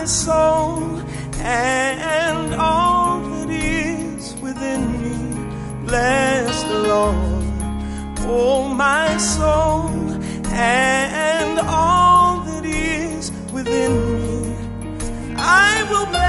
soul and all that is within me. Bless the Lord, oh my soul and all that is within me. I will bless